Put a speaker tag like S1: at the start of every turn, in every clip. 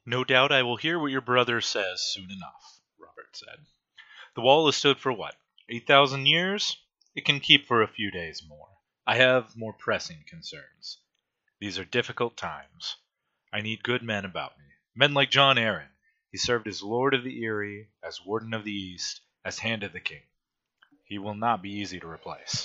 S1: "No doubt I will hear what your brother says soon enough," Robert said. "The wall has stood for what? 8,000 years? It can keep for a few days more. I have more pressing concerns. These are difficult times. I need good men about me. Men like John Aaron. He served as Lord of the Eyrie, as Warden of the East, as Hand of the King. He will not be easy to replace."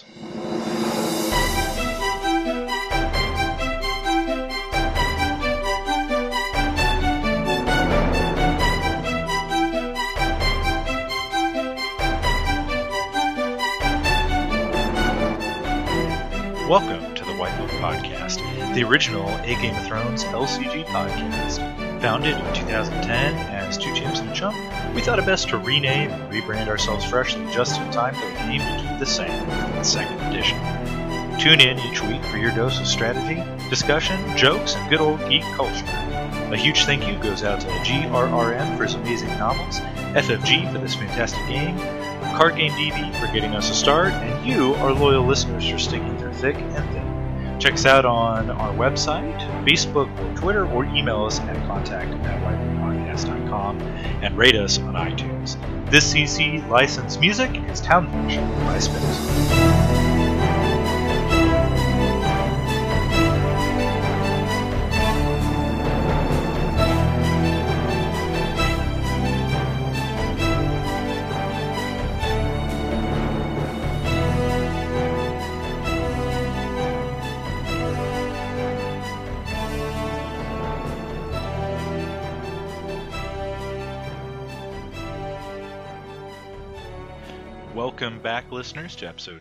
S1: Welcome to the White Book Podcast, the original A Game of Thrones LCG podcast. Founded in 2010 as Two Chimps and a Chump, we thought it best to rename and rebrand ourselves freshly just in time for the game to keep the same in its second edition. Tune in each week for your dose of strategy, discussion, jokes, and good old geek culture. A huge thank you goes out to GRRM for his amazing novels, FFG for this fantastic game, Card Game DB for getting us a start, and you, our loyal listeners, for sticking through thick and thin. Check us out on our website, Facebook, or Twitter, or email us at contact@whitebookpodcast.com and rate us on iTunes. This CC licensed music is Town Fiction by Spinnis. Welcome back, listeners, to episode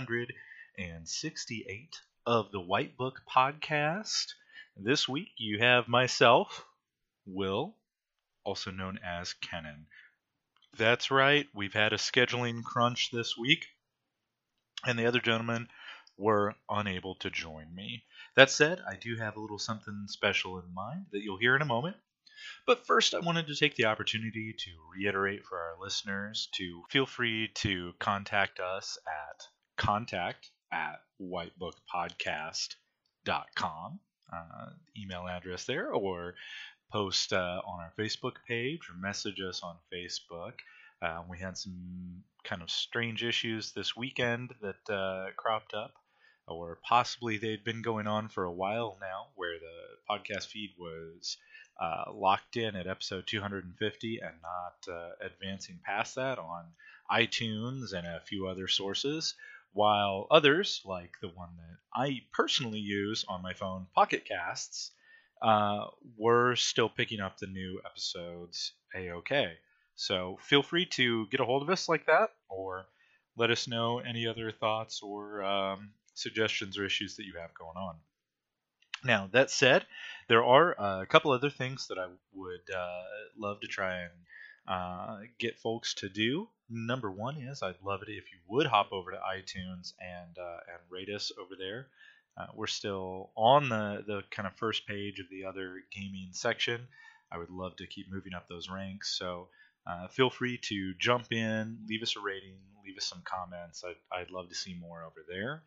S1: 268 of the White Book Podcast. This week you have myself, Will, also known as Kenan. That's right, we've had a scheduling crunch this week, and the other gentlemen were unable to join me. That said, I do have a little something special in mind that you'll hear in a moment. But first, I wanted to take the opportunity to reiterate for our listeners to feel free to contact us at contact@whitebookpodcast.com, email address there, or post on our Facebook page or message us on Facebook. We had some kind of strange issues this weekend that cropped up, or possibly they'd been going on for a while now, where the podcast feed was locked in at episode 250 and not advancing past that on iTunes and a few other sources, while others, like the one that I personally use on my phone, Pocket Casts, were still picking up the new episodes a-okay. So feel free to get a hold of us like that, or let us know any other thoughts or suggestions or issues that you have going on. Now, that said, there are a couple other things that I would love to try and get folks to do. Number one is I'd love it if you would hop over to iTunes and rate us over there. We're still on the kind of first page of the other gaming section. I would love to keep moving up those ranks. So feel free to jump in, leave us a rating, leave us some comments. I'd love to see more over there.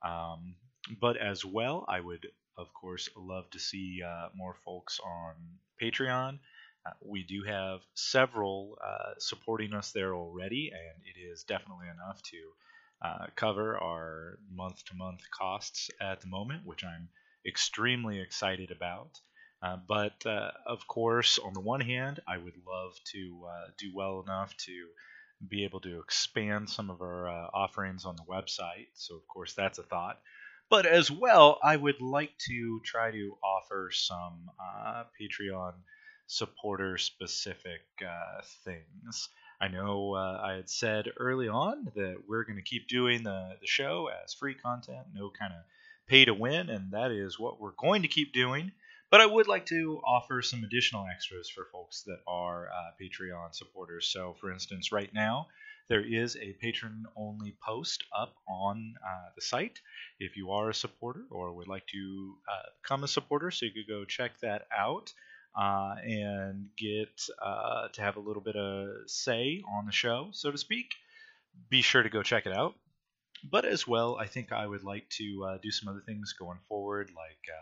S1: But as well, I would, of course, love to see more folks on Patreon. We do have several supporting us there already, and it is definitely enough to cover our month-to-month costs at the moment, which I'm extremely excited about. But of course, on the one hand, I would love to do well enough to be able to expand some of our offerings on the website. So, of course, that's a thought. But as well, I would like to try to offer some Patreon supporter-specific things. I know I had said early on that we're going to keep doing the show as free content, no kind of pay to win, and that is what we're going to keep doing. But I would like to offer some additional extras for folks that are Patreon supporters. So, for instance, right now, there is a patron-only post up on the site. If you are a supporter or would like to become a supporter, so you could go check that out and get to have a little bit of say on the show, so to speak. Be sure to go check it out. But as well, I think I would like to do some other things going forward, like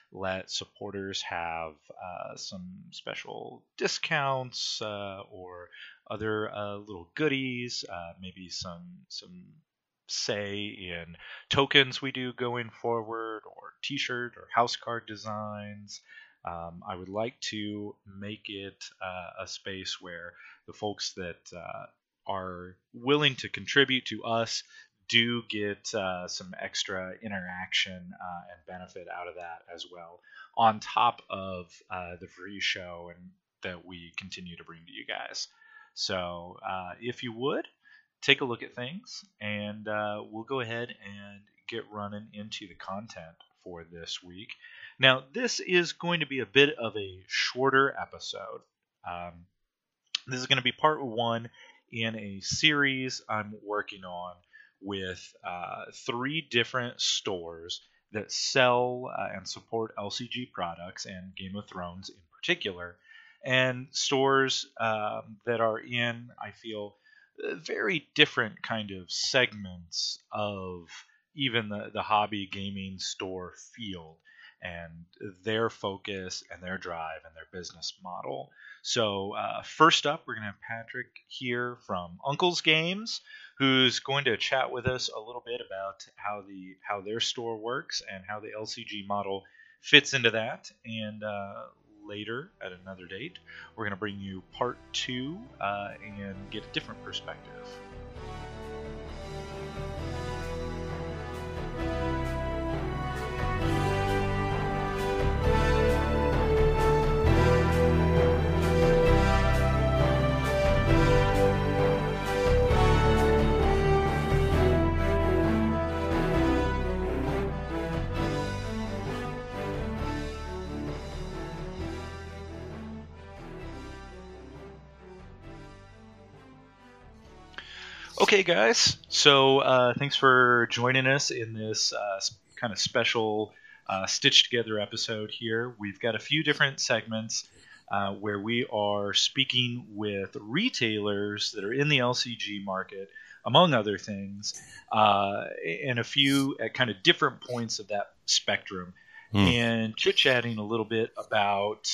S1: let supporters have some special discounts or other little goodies, maybe some say in tokens we do going forward, or t-shirt or house card designs. I would like to make it a space where the folks that are willing to contribute to us do get some extra interaction and benefit out of that as well, on top of the free show and that we continue to bring to you guys. So if you would, take a look at things, and we'll go ahead and get running into the content for this week. Now, this is going to be a bit of a shorter episode. This is going to be part one in a series I'm working on with 3 different stores that sell and support LCG products and Game of Thrones in particular, and stores that are in, I feel, very different kind of segments of even the hobby gaming store field, and their focus and their drive and their business model. So first up, we're going to have Patrick here from Uncle's Games, who's going to chat with us a little bit about how their store works and how the LCG model fits into that. And later, at another date, we're going to bring you part 2 and get a different perspective. Okay, guys. So thanks for joining us in this kind of special stitched together episode here. We've got a few different segments where we are speaking with retailers that are in the LCG market, among other things, and a few at kind of different points of that spectrum, and chit-chatting a little bit about,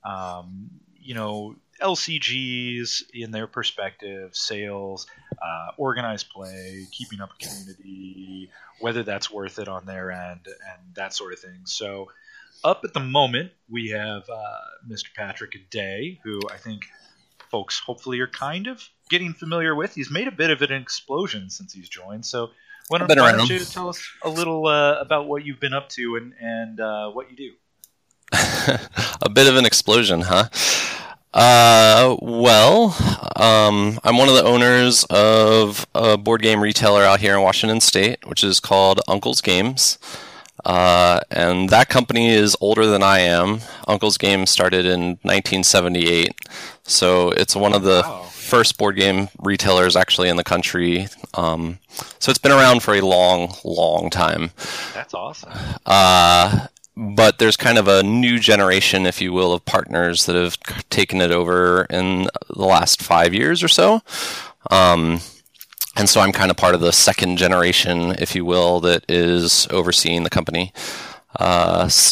S1: LCGs in their perspective, sales, organized play, keeping up a community, whether that's worth it on their end, and that sort of thing. So up at the moment, we have Mr. Patrick Day, who I think folks hopefully are kind of getting familiar with. He's made a bit of an explosion since he's joined. So why don't you tell us a little about what you've been up to and what you do?
S2: A bit of an explosion, huh? I'm one of the owners of a board game retailer out here in Washington State, which is called Uncle's Games. And that company is older than I am. Uncle's Games started in 1978. So it's one of the first board game retailers actually in the country. So it's been around for a long, long time.
S1: That's awesome.
S2: But there's kind of a new generation, if you will, of partners that have taken it over in the last 5 years or so. And so I'm kind of part of the second generation, if you will, that is overseeing the company. That's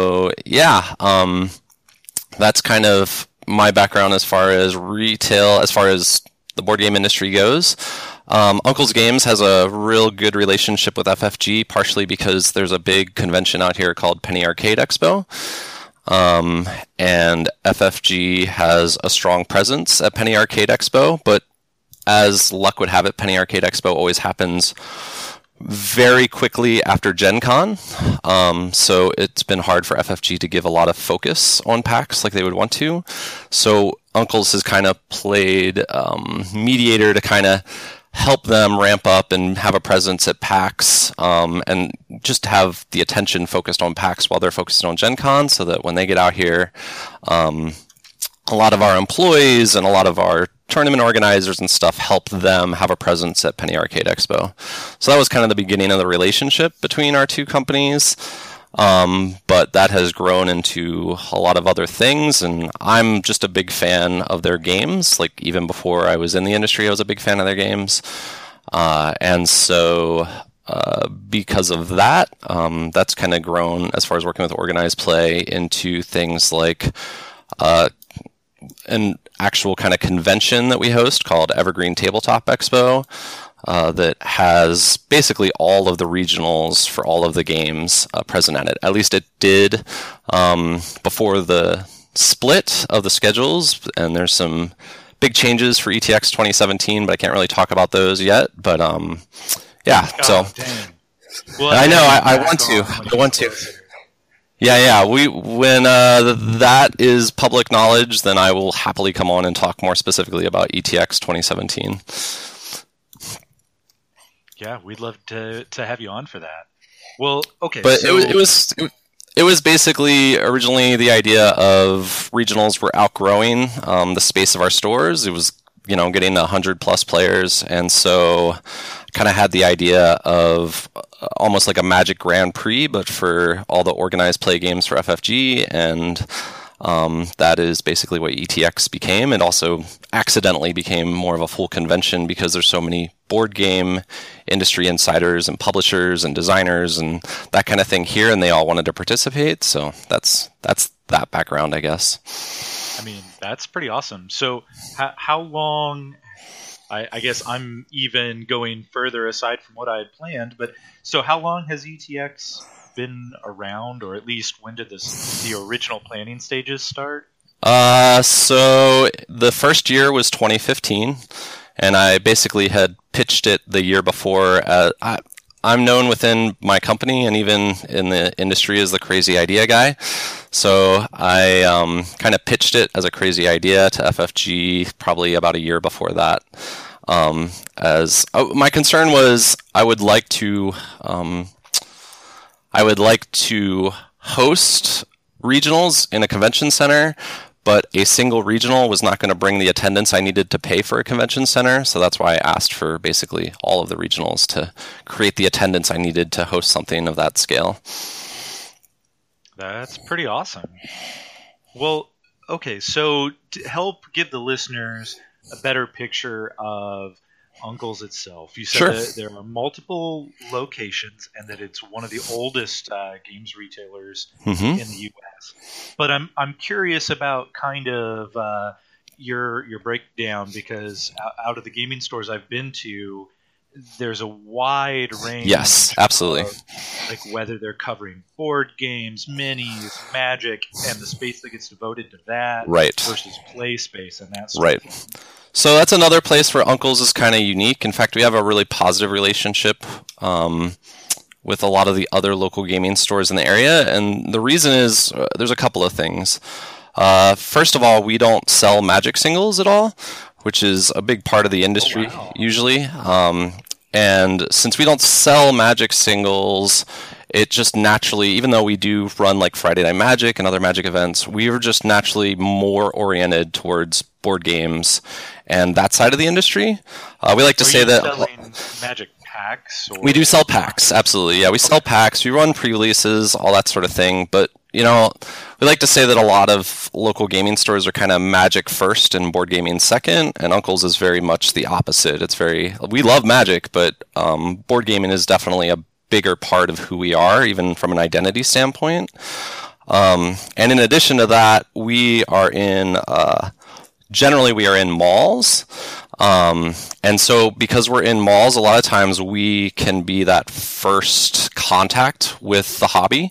S2: kind of my background as far as retail, as far as the board game industry goes. Uncle's Games has a real good relationship with FFG, partially because there's a big convention out here called Penny Arcade Expo. And FFG has a strong presence at Penny Arcade Expo, but as luck would have it, Penny Arcade Expo always happens very quickly after Gen Con. So it's been hard for FFG to give a lot of focus on PAX like they would want to. So Uncle's has kind of played mediator to kind of help them ramp up and have a presence at PAX, and just have the attention focused on PAX while they're focused on Gen Con, so that when they get out here, a lot of our employees and a lot of our tournament organizers and stuff help them have a presence at Penny Arcade Expo. So that was kind of the beginning of the relationship between our two companies. But that has grown into a lot of other things, and I'm just a big fan of their games. Like, even before I was in the industry, I was a big fan of their games. And so because of that, that's kind of grown as far as working with organized play into things like an actual kind of convention that we host called Evergreen Tabletop Expo that has basically all of the regionals for all of the games present at it. At least it did before the split of the schedules, and there's some big changes for ETX 2017, but I can't really talk about those yet. But yeah, so
S1: well,
S2: I know I want to. Yeah. When that is public knowledge, then I will happily come on and talk more specifically about ETX 2017.
S1: Yeah, we'd love to have you on for that. Well, okay,
S2: but
S1: so
S2: it was basically originally the idea of regionals were outgrowing the space of our stores. It was getting 100 plus players, and so kind of had the idea of almost like a Magic Grand Prix, but for all the organized play games for FFG, and that is basically what ETX became. It also accidentally became more of a full convention because there's so many board game industry insiders and publishers and designers and that kind of thing here, and they all wanted to participate. So that's that background, I guess.
S1: I mean, that's pretty awesome. So how long, I guess I'm even going further aside from what I had planned, but so how long has ETX been around, or at least when did the original planning stages start?
S2: So the first year was 2015, and I basically had pitched it the year before. I'm known within my company and even in the industry as the crazy idea guy. So I kind of pitched it as a crazy idea to FFG probably about a year before that. My concern was I would like to host regionals in a convention center, but a single regional was not going to bring the attendance I needed to pay for a convention center. So that's why I asked for basically all of the regionals to create the attendance I needed to host something of that scale.
S1: That's pretty awesome. Well, okay, so to help give the listeners a better picture of Uncle's itself, you said that there are multiple locations and that it's one of the oldest games retailers in the U.S. But I'm curious about kind of your breakdown, because out of the gaming stores I've been to, there's a wide range.
S2: Yes, absolutely.
S1: Of, like whether they're covering board games, minis, Magic, and the space that gets devoted to that versus play space and that sort of thing.
S2: So that's another place where Uncle's is kind of unique. In fact, we have a really positive relationship with a lot of the other local gaming stores in the area. And the reason is there's a couple of things. First of all, we don't sell Magic singles at all, which is a big part of the industry usually. And since we don't sell Magic singles, it just naturally, even though we do run like Friday Night Magic and other Magic events, we are just naturally more oriented towards board games and that side of the industry. We like to say that
S1: selling Magic packs? Or?
S2: We do sell packs, absolutely. Yeah, we sell packs. We run pre-releases, all that sort of thing. But we like to say that a lot of local gaming stores are kind of Magic first and board gaming second, and Uncle's is very much the opposite. We love Magic, but board gaming is definitely a bigger part of who we are, even from an identity standpoint. And in addition to that, we are in malls. And so because we're in malls, a lot of times we can be that first contact with the hobby.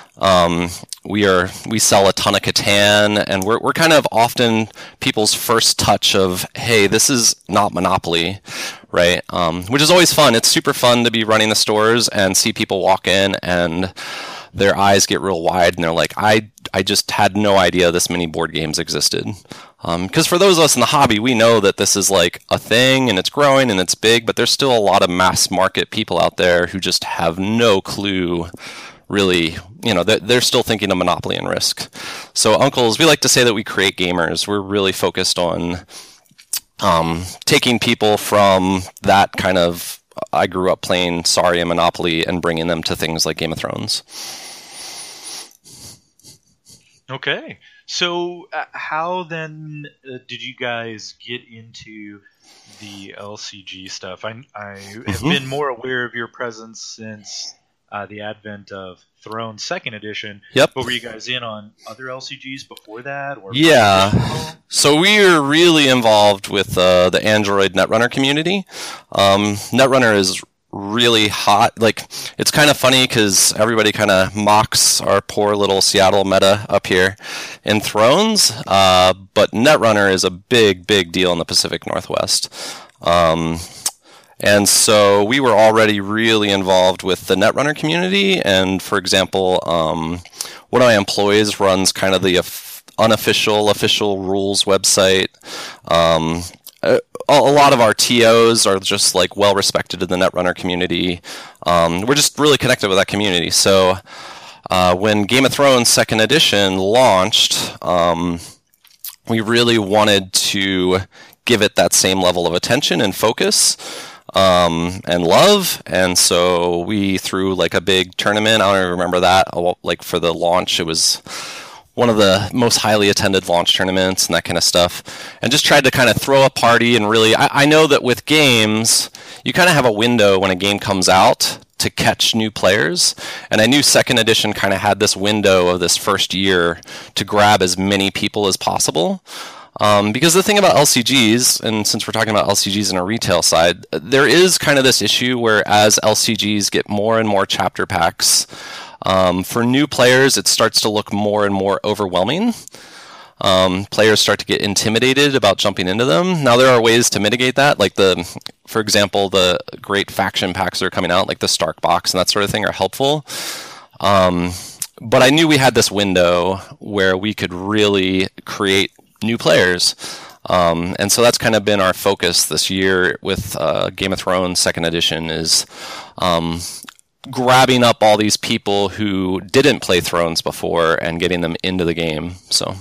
S2: We sell a ton of Catan, and we're kind of often people's first touch of, hey, this is not Monopoly, right? Which is always fun. It's super fun to be running the stores and see people walk in and their eyes get real wide and they're like, I just had no idea this many board games existed. Because for those of us in the hobby, we know that this is like a thing and it's growing and it's big, but there's still a lot of mass market people out there who just have no clue. Really, they're still thinking of Monopoly and Risk. So Uncle's, we like to say that we create gamers. We're really focused on taking people from that kind of, I grew up playing Sorry and Monopoly, and bringing them to things like Game of Thrones.
S1: Okay. So, how then did you guys get into the LCG stuff? I have been more aware of your presence since the advent of Thrones Second Edition.
S2: Yep.
S1: But were you guys in on other LCGs before that? Or
S2: yeah. So we are really involved with the Android Netrunner community. Netrunner is really hot. Like, it's kind of funny because everybody kind of mocks our poor little Seattle meta up here in Thrones, but Netrunner is a big deal in the Pacific Northwest. And so we were already really involved with the Netrunner community, and for example, one of my employees runs kind of the official rules website. A lot of our TOs are just like well respected in the Netrunner community. We're just really connected with that community. So when Game of Thrones Second Edition launched, we really wanted to give it that same level of attention and focus and love. And so we threw like a big tournament. I don't even remember that. Like for the launch, it was one of the most highly attended launch tournaments and that kind of stuff, and just tried to kind of throw a party. And really, I know that with games, you kind of have a window when a game comes out to catch new players, and I knew Second Edition kind of had this window of this first year to grab as many people as possible. Because the thing about LCGs, and since we're talking about LCGs in a retail side, there is kind of this issue where as LCGs get more and more chapter packs, for new players, it starts to look more and more overwhelming. Players start to get intimidated about jumping into them. Now, there are ways to mitigate that, like for example, the great faction packs that are coming out, like the Stark box and that sort of thing, are helpful. But I knew we had this window where we could really create new players. And so that's kind of been our focus this year with Game of Thrones Second Edition is grabbing up all these people who didn't play Thrones before and getting them into the game. So,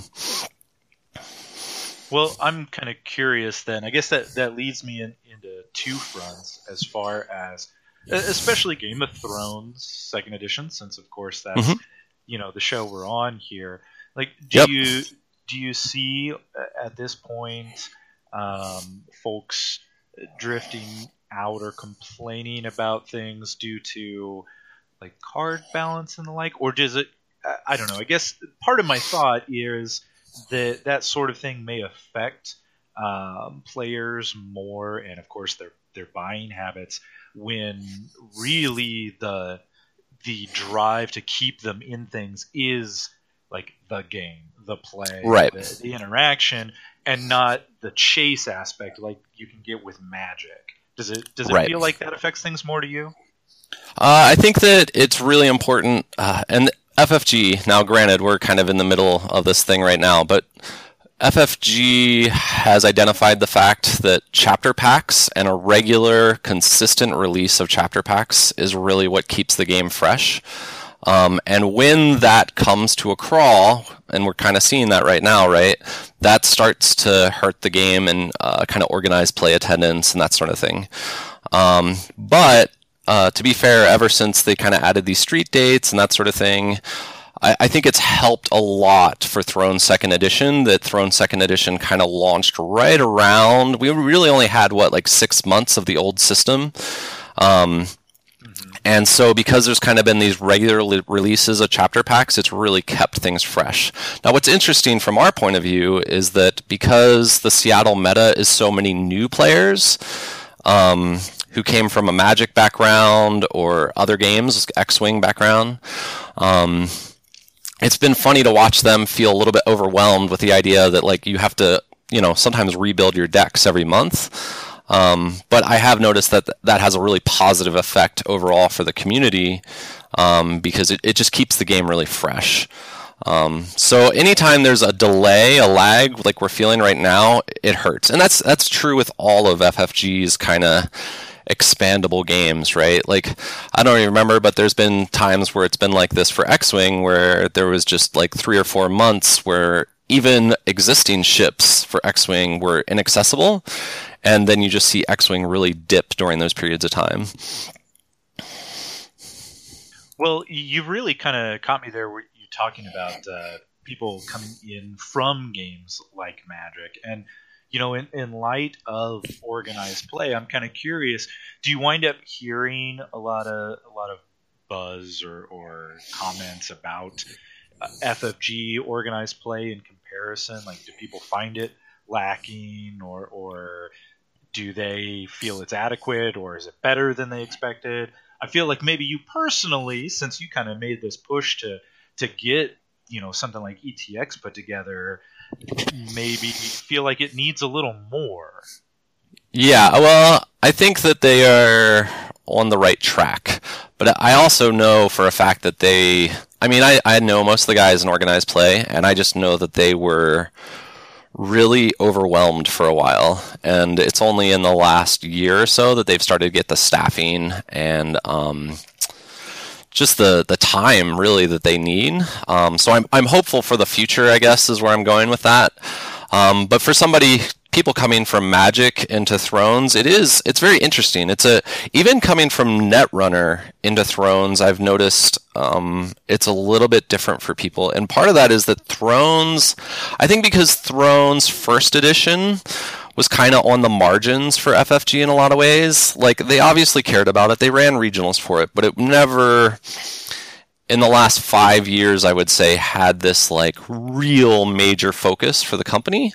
S1: well, I'm kind of curious then. I guess that leads me into two fronts as far as, especially Game of Thrones Second Edition, since of course that's the show we're on here. Like, do you see at this point folks drifting out or complaining about things due to like card balance and the like, or does it? I don't know. I guess part of my thought is that sort of thing may affect players more, and of course their buying habits, when really the drive to keep them in things is like the game, the play,
S2: right,
S1: the interaction, and not the chase aspect like you can get with Magic. Does it feel like that affects things more to you?
S2: I think that it's really important, and FFG, now granted, we're kind of in the middle of this thing right now, but FFG has identified the fact that chapter packs and a regular, consistent release of chapter packs is really what keeps the game fresh. And when that comes to a crawl, and we're kind of seeing that right now, right, that starts to hurt the game and kind of organize play attendance and that sort of thing. But to be fair, ever since they kind of added these street dates and that sort of thing, I think it's helped a lot for Thrones Second Edition, that Thrones Second Edition kind of launched right around, we really only had, 6 months of the old system. And so because there's kind of been these regular releases of chapter packs, it's really kept things fresh. Now, what's interesting from our point of view is that because the Seattle meta is so many new players who came from a Magic background or other games, X-Wing background, it's been funny to watch them feel a little bit overwhelmed with the idea that like you have to, sometimes rebuild your decks every month. But I have noticed that has a really positive effect overall for the community because it just keeps the game really fresh. So anytime there's a delay, a lag, like we're feeling right now, it hurts. And that's true with all of FFG's kind of expandable games, right? Like, I don't even remember, but there's been times where it's been like this for X-Wing, where there was just like 3 or 4 months where even existing ships for X-Wing were inaccessible, and then you just see X-Wing really dip during those periods of time.
S1: Well, you really kind of caught me there where you're talking about people coming in from games like Magic. And in light of organized play, I'm kind of curious. Do you wind up hearing a lot of buzz or comments about FFG organized play in comparison? Like, do people find it lacking, or do they feel it's adequate, or is it better than they expected? I feel like maybe you personally, since you kind of made this push to get something like ETX put together, maybe feel like it needs a little more.
S2: Yeah, well, I think that they are on the right track, but I also know for a fact that I know most of the guys in organized play, and I just know that they were really overwhelmed for a while, and it's only in the last year or so that they've started to get the staffing and just the time really that they need. So I'm hopeful for the future, I guess, is where I'm going with that. But for people coming from Magic into Thrones, it's very interesting. Even coming from Netrunner into Thrones, I've noticed it's a little bit different for people. And part of that is that Thrones, I think because Thrones First Edition was kind of on the margins for FFG in a lot of ways. Like, they obviously cared about it. They ran regionals for it, but it never, in the last 5 years, I would say, had this like real major focus for the company.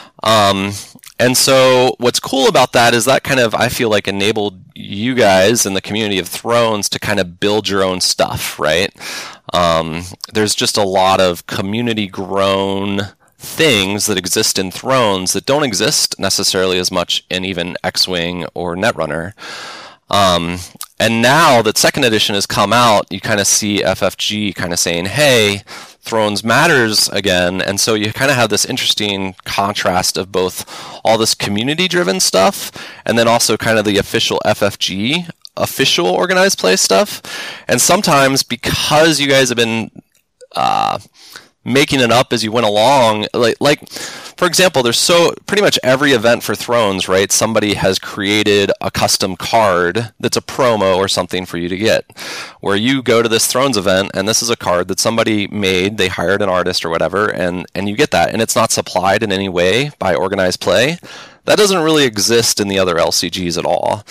S2: And so what's cool about that is that kind of, I feel like, enabled you guys in the community of Thrones to kind of build your own stuff, right? There's just a lot of community grown things that exist in Thrones that don't exist necessarily as much in even X-Wing or Netrunner. And now that second edition has come out, you kind of see FFG kind of saying, hey, Thrones matters again. And so you kind of have this interesting contrast of both all this community-driven stuff and then also kind of the official FFG, official organized play stuff. And sometimes because you guys have been making it up as you went along, like for example, there's pretty much every event for Thrones, right? Somebody has created a custom card that's a promo or something for you to get, where you go to this Thrones event and this is a card that somebody made, they hired an artist or whatever, and you get that, and it's not supplied in any way by organized play. That doesn't really exist in the other LCGs at all.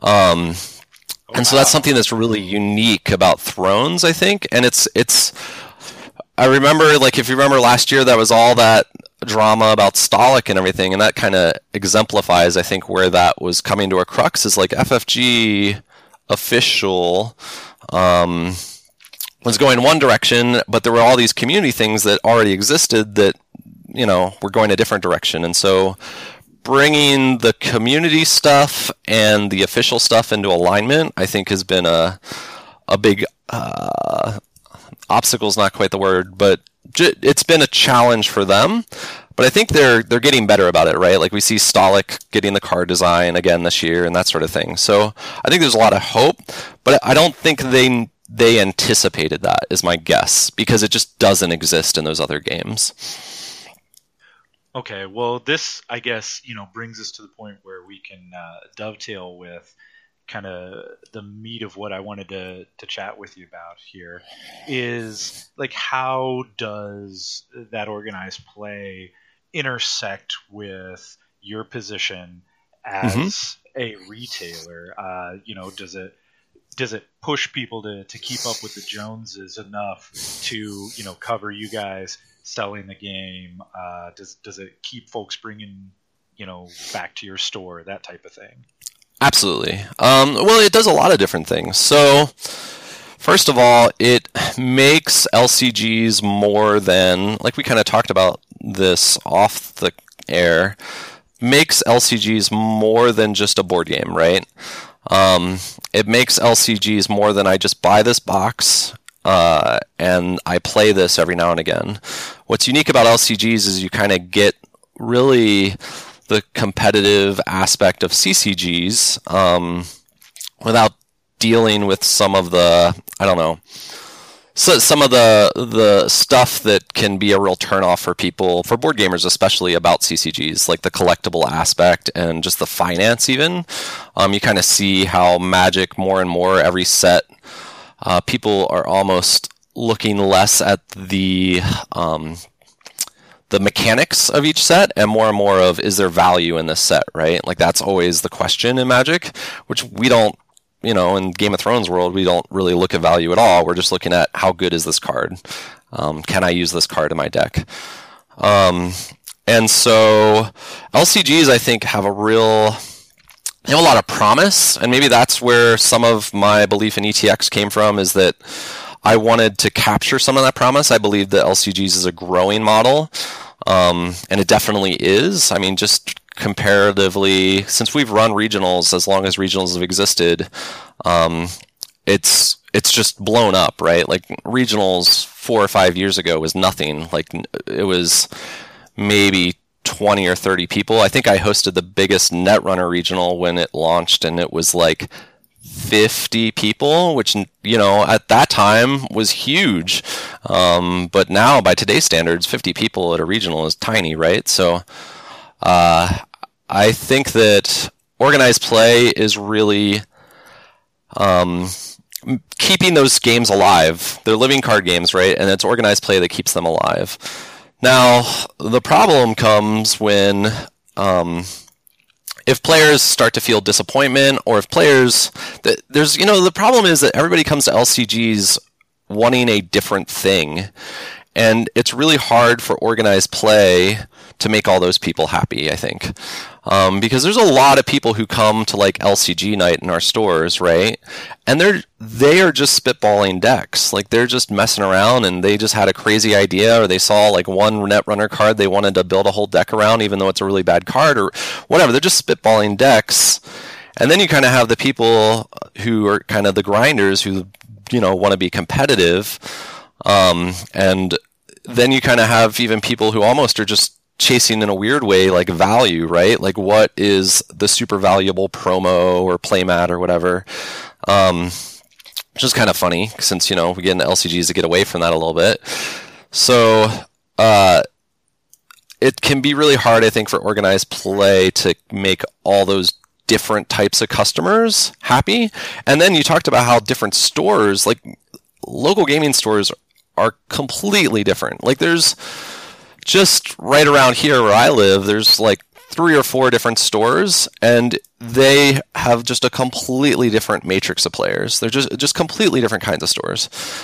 S2: And so that's something that's really unique about Thrones, I think, and it's I remember, like, if you remember last year, that was all that drama about Stolic and everything, and that kind of exemplifies, I think, where that was coming to a crux, is like FFG official was going one direction, but there were all these community things that already existed that, were going a different direction. And so bringing the community stuff and the official stuff into alignment, I think, has been a big obstacle is not quite the word, but it's been a challenge for them. But I think they're getting better about it, right? Like, we see Stolic getting the card design again this year and that sort of thing. So I think there's a lot of hope, but I don't think they anticipated that, is my guess, because it just doesn't exist in those other games.
S1: Okay, well, this, I guess, brings us to the point where we can dovetail with kind of the meat of what I wanted to chat with you about here, is like, how does that organized play intersect with your position as a retailer? Does it push people to keep up with the Joneses enough to cover you guys selling the game? Does it keep folks bringing back to your store, that type of thing?
S2: Absolutely. Well, it does a lot of different things. So, first of all, it makes LCGs more than, like we kind of talked about this off the air, makes LCGs more than just a board game, right? It makes LCGs more than I just buy this box and I play this every now and again. What's unique about LCGs is you kind of get really the competitive aspect of CCGs without dealing with some of the, some of the stuff that can be a real turnoff for people, for board gamers especially, about CCGs, like the collectible aspect and just the finance even. You kind of see how Magic more and more every set, people are almost looking less at the mechanics of each set and more of, is there value in this set, right? Like that's always the question in Magic, which we don't, in Game of Thrones world, we don't really look at value at all. We're just looking at how good is this card? Can I use this card in my deck? And so LCGs, I think, they have a lot of promise, and maybe that's where some of my belief in ETX came from, is that I wanted to capture some of that promise. I believe that LCGs is a growing model, and it definitely is. I mean, just comparatively, since we've run regionals as long as regionals have existed, it's just blown up, right? Like regionals 4 or 5 years ago was nothing. Like it was maybe 20 or 30 people. I think I hosted the biggest Netrunner regional when it launched, and it was like 50 people, which, at that time was huge. But now, by today's standards, 50 people at a regional is tiny, right? So I think that organized play is really keeping those games alive. They're living card games, right? And it's organized play that keeps them alive. Now, the problem comes when if players start to feel disappointment, or if players, the problem is that everybody comes to LCGs wanting a different thing, and it's really hard for organized play to make all those people happy, I think. Because there's a lot of people who come to like LCG night in our stores, right? And they are just spitballing decks. Like they're just messing around, and they just had a crazy idea, or they saw like one Netrunner card they wanted to build a whole deck around, even though it's a really bad card or whatever. They're just spitballing decks. And then you kind of have the people who are kind of the grinders who, want to be competitive. And then you kind of have even people who almost are just chasing in a weird way, like value, right? Like what is the super valuable promo or playmat or whatever, which is kind of funny since, we get into LCGs to get away from that a little bit. So it can be really hard, I think, for organized play to make all those different types of customers happy. And then you talked about how different stores, like local gaming stores, are completely different. Like there's just right around here where I live, there's like 3 or 4 different stores, and they have just a completely different matrix of players. They're just completely different kinds of stores.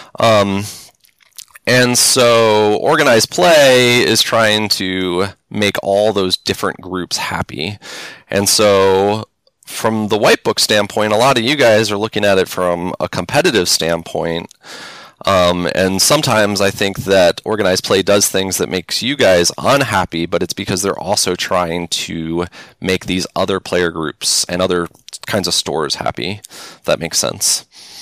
S2: And so organized play is trying to make all those different groups happy. And so from the white book standpoint, a lot of you guys are looking at it from a competitive standpoint. And sometimes I think that organized play does things that makes you guys unhappy, but it's because they're also trying to make these other player groups and other kinds of stores happy. If that makes sense.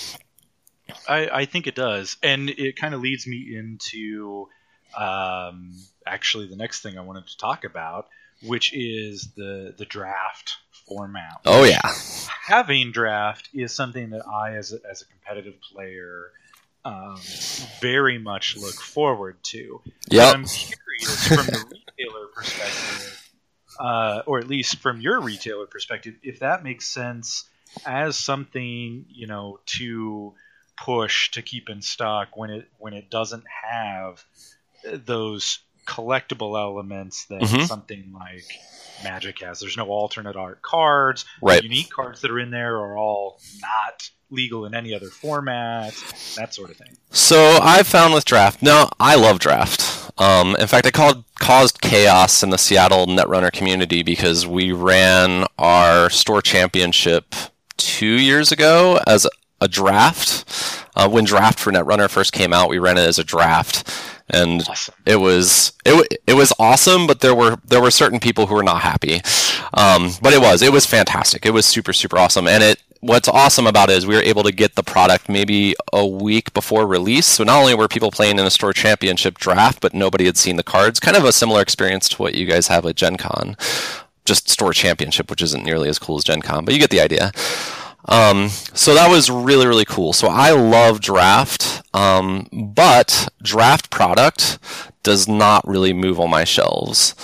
S1: I think it does. And it kind of leads me into actually the next thing I wanted to talk about, which is the draft format.
S2: Oh, yeah.
S1: Having draft is something that I, as a competitive player, very much look forward to.
S2: Yep.
S1: I'm curious from the retailer perspective, or at least from your retailer perspective, if that makes sense as something, to push to keep in stock when it doesn't have those collectible elements that something like Magic has. There's no alternate art cards.
S2: Right.
S1: The unique cards that are in there are all not legal in any other format, that sort of thing.
S2: So I've found with draft, now I love draft. In fact, I caused chaos in the Seattle Netrunner community because we ran our store championship 2 years ago as a draft. When draft for Netrunner first came out, we ran it as a draft. And awesome. It was awesome, but there were certain people who were not happy. But it was fantastic. It was super, super awesome. And what's awesome about it is we were able to get the product maybe a week before release. So not only were people playing in a store championship draft, but nobody had seen the cards. Kind of a similar experience to what you guys have at Gen Con. Just store championship, which isn't nearly as cool as Gen Con, but you get the idea. So that was really, really cool. So I love draft, but draft product does not really move on my shelves.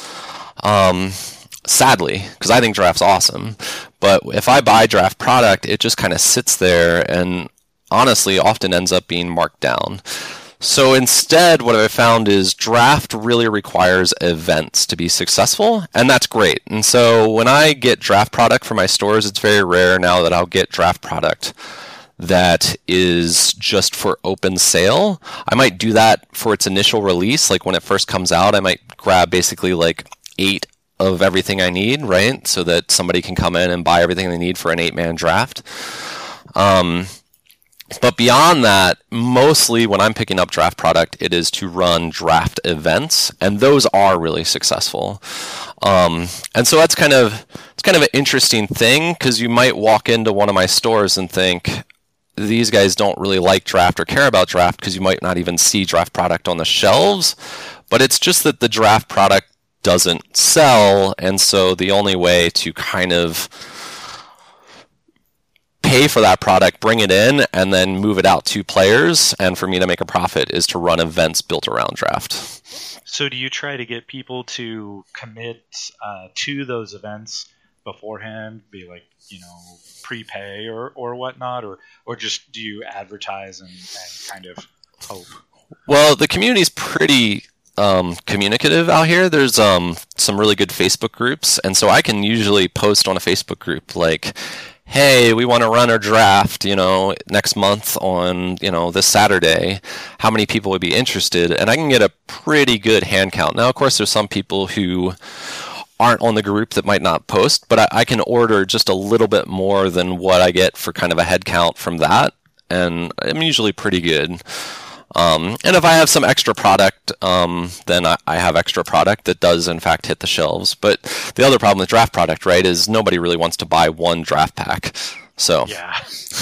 S2: Sadly, because I think draft's awesome. But if I buy draft product, it just kind of sits there and honestly often ends up being marked down. So instead, what I found is draft really requires events to be successful, and that's great. And so when I get draft product for my stores, it's very rare now that I'll get draft product that is just for open sale. I might do that for its initial release, like when it first comes out. I might grab basically like 8 of everything I need, right? So that somebody can come in and buy everything they need for an 8-man draft. But beyond that, mostly when I'm picking up draft product, it is to run draft events, and those are really successful. And so it's kind of an interesting thing, because you might walk into one of my stores and think, these guys don't really like draft or care about draft, because you might not even see draft product on the shelves. But it's just that the draft product doesn't sell, and so the only way to kind of pay for that product, bring it in, and then move it out to players, and for me to make a profit, is to run events built around draft.
S1: So do you try to get people to commit to those events beforehand, be like, prepay or whatnot, or just do you advertise and kind of hope?
S2: Well, the community's pretty communicative out here. There's some really good Facebook groups, and so I can usually post on a Facebook group like, hey, we want to run our draft, next month on, this Saturday. How many people would be interested? And I can get a pretty good hand count. Now, of course, there's some people who aren't on the group that might not post, but I can order just a little bit more than what I get for kind of a head count from that. And I'm usually pretty good. And if I have some extra product, then I have extra product that does, in fact, hit the shelves. But the other problem with draft product, right, is nobody really wants to buy one draft pack. So
S1: yeah.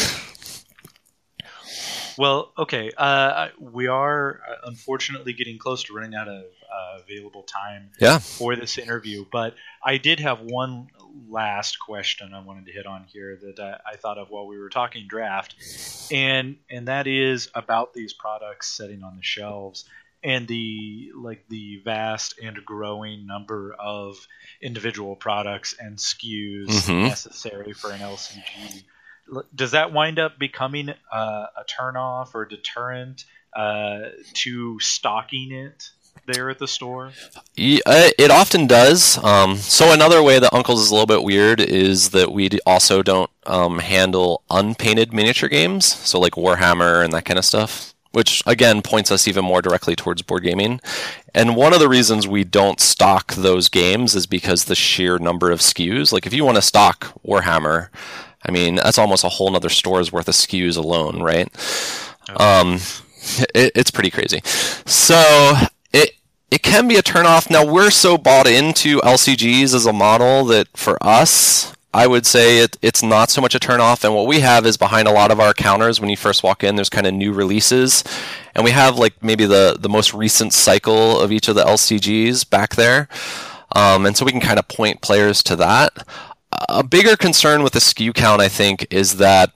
S1: Well, okay. We are unfortunately getting close to running out of available time for this interview. But I did have one last question I wanted to hit on here that I thought of while we were talking draft, and that is about these products sitting on the shelves and the vast and growing number of individual products and SKUs necessary for an LCG. Does that wind up becoming a turnoff or deterrent to stocking it there at the store?
S2: It often does. So another way that Uncle's is a little bit weird is that we also don't handle unpainted miniature games, so like Warhammer and that kind of stuff, which again points us even more directly towards board gaming. And one of the reasons we don't stock those games is because the sheer number of SKUs. Like if you want to stock Warhammer, I mean, that's almost a whole nother store's worth of SKUs alone, right? Okay. It's pretty crazy. So it can be a turnoff. Now, we're so bought into LCGs as a model that for us, I would say it's not so much a turnoff. And what we have is behind a lot of our counters, when you first walk in, there's kind of new releases. And we have like maybe the most recent cycle of each of the LCGs back there. And so we can kind of point players to that. A bigger concern with the SKU count, I think, is that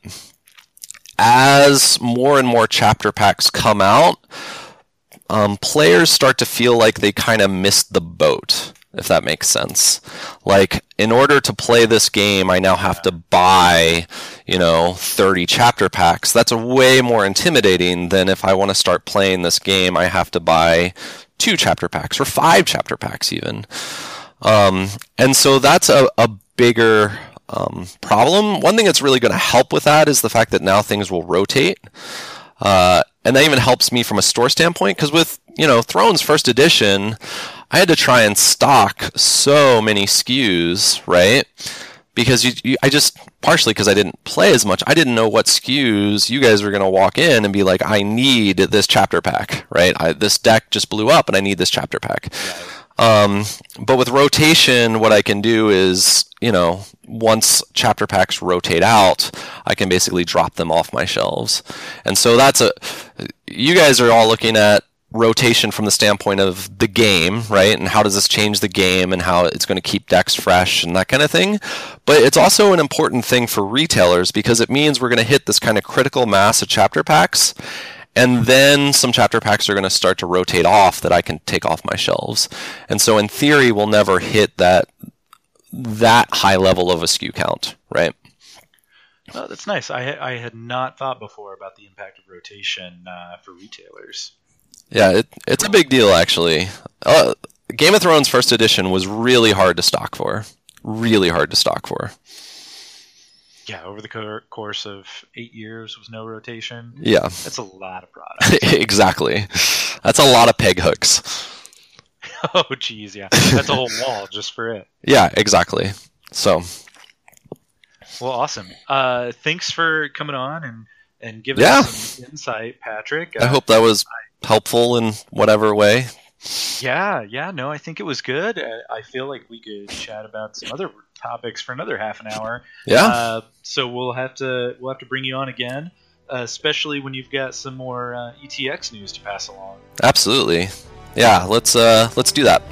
S2: as more and more chapter packs come out, players start to feel like they kind of missed the boat, if that makes sense. Like, in order to play this game, I now have to buy, 30 chapter packs. That's way more intimidating than if I want to start playing this game, I have to buy 2 chapter packs or 5 chapter packs even. And so that's a bigger problem. One thing that's really going to help with that is the fact that now things will rotate. And that even helps me from a store standpoint, because with, Thrones First Edition, I had to try and stock so many SKUs, right? Because I just, partially because I didn't play as much, I didn't know what SKUs you guys were going to walk in and be like, I need this chapter pack, right? This deck just blew up and I need this chapter pack. But with rotation, what I can do is, once chapter packs rotate out, I can basically drop them off my shelves. And so you guys are all looking at rotation from the standpoint of the game, right? And how does this change the game and how it's going to keep decks fresh and that kind of thing. But it's also an important thing for retailers because it means we're going to hit this kind of critical mass of chapter packs. And then some chapter packs are going to start to rotate off that I can take off my shelves. And so in theory, we'll never hit that high level of a SKU count, right?
S1: Oh, that's nice. I had not thought before about the impact of rotation for retailers.
S2: Yeah, it's a big deal, actually. Game of Thrones First Edition was really hard to stock for. Really hard to stock for.
S1: Yeah, over the course of 8 years with no rotation.
S2: Yeah.
S1: That's a lot of products.
S2: Exactly. That's a lot of peg hooks.
S1: Oh, geez, yeah. That's a whole wall just for it.
S2: Yeah, exactly. So.
S1: Well, awesome. Thanks for coming on and giving us some insight, Patrick.
S2: I hope that was helpful in whatever way.
S1: Yeah, no, I think it was good. I feel like we could chat about some other topics for another half an hour.
S2: Yeah.
S1: So we'll have to bring you on again, especially when you've got some more ETX news to pass along.
S2: Absolutely. Yeah, let's do that.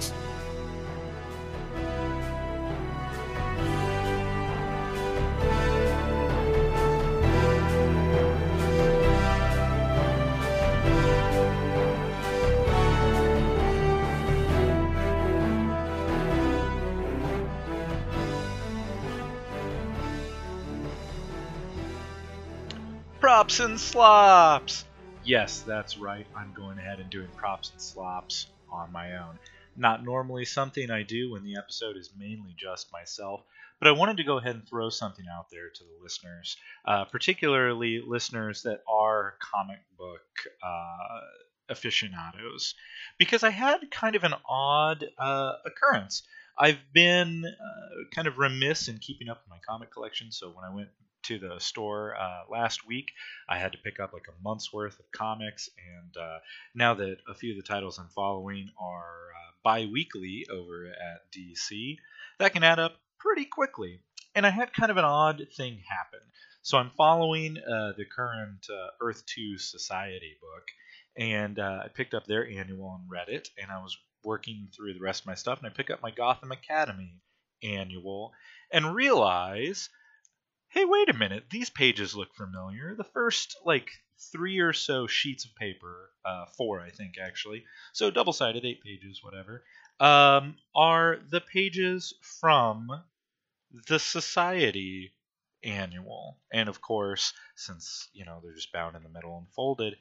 S1: Props and slops! Yes, that's right. I'm going ahead and doing props and slops on my own. Not normally something I do when the episode is mainly just myself, but I wanted to go ahead and throw something out there to the listeners, particularly listeners that are comic book aficionados, because I had kind of an odd occurrence. I've been kind of remiss in keeping up with my comic collection, so when I went to the store last week, I had to pick up like a month's worth of comics, and now that a few of the titles I'm following are bi-weekly over at DC, that can add up pretty quickly. And I had kind of an odd thing happen. So I'm following the current Earth 2 Society book, and I picked up their annual on Reddit, and I was working through the rest of my stuff, and I pick up my Gotham Academy annual and realize, hey, wait a minute, these pages look familiar. The first, 3 or so sheets of paper, 4, I think, actually, so double-sided, 8 pages, whatever, are the pages from the Society annual. And, of course, since, they're just bound in the middle and folded,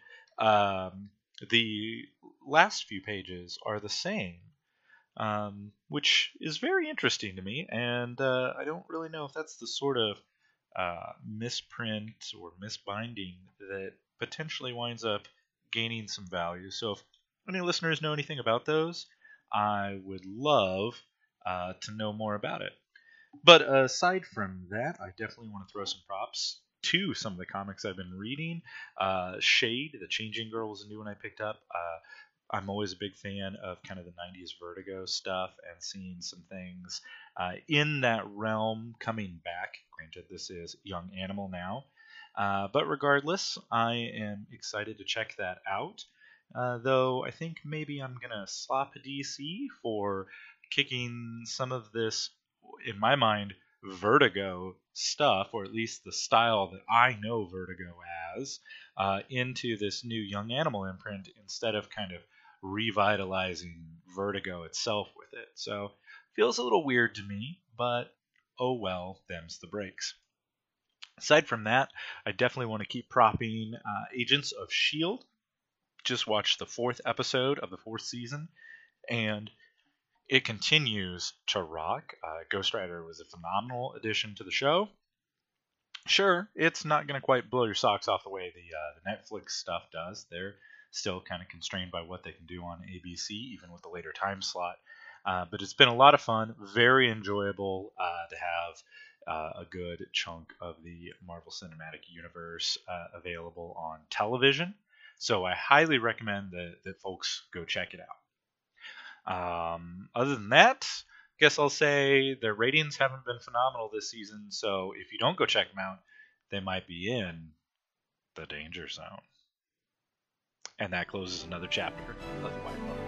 S1: the last few pages are the same. Which is very interesting to me, and I don't really know if that's the sort of misprint or misbinding that potentially winds up gaining some value. So if any listeners know anything about those, I would love to know more about it. But aside from that, I definitely want to throw some props to some of the comics I've been reading. Shade, The Changing Girl, was a new one I picked up. I'm always a big fan of kind of the 90s Vertigo stuff, and seeing some things in that realm coming back. Granted, this is Young Animal now. But regardless, I am excited to check that out. Though I think maybe I'm going to slop DC for kicking some of this, in my mind, Vertigo stuff, or at least the style that I know Vertigo as, into this new Young Animal imprint, instead of kind of revitalizing Vertigo itself with it. So feels a little weird to me, but oh well, them's the breaks. Aside from that, I definitely want to keep propping Agents of S.H.I.E.L.D. Just watched the 4th episode of the 4th season, and it continues to rock. Ghost Rider was a phenomenal addition to the show. Sure, it's not going to quite blow your socks off the way the Netflix stuff does. They're still kind of constrained by what they can do on ABC, even with the later time slot. But it's been a lot of fun, very enjoyable to have a good chunk of the Marvel Cinematic Universe available on television. So I highly recommend that folks go check it out. Other than that, I guess I'll say their ratings haven't been phenomenal this season, so if you don't go check them out, they might be in the danger zone. And that closes another chapter of the White Book.